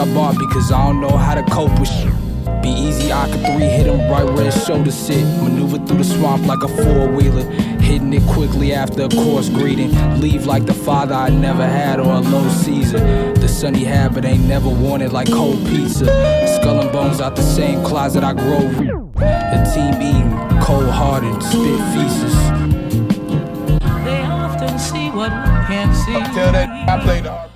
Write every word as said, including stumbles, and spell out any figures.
I bought because I don't know how to cope with shit. Be easy, I could three hit him right where his shoulders sit. Maneuver through the swamp like a four-wheeler, hitting it quickly after a course greeting. Leave like the father I never had or a low Caesar. The son he had but ain't never wanted like cold pizza. Skull and bones out the same closet I grow. A team eating, cold-hearted, spit feces. They often see what we can't see. Until that I play the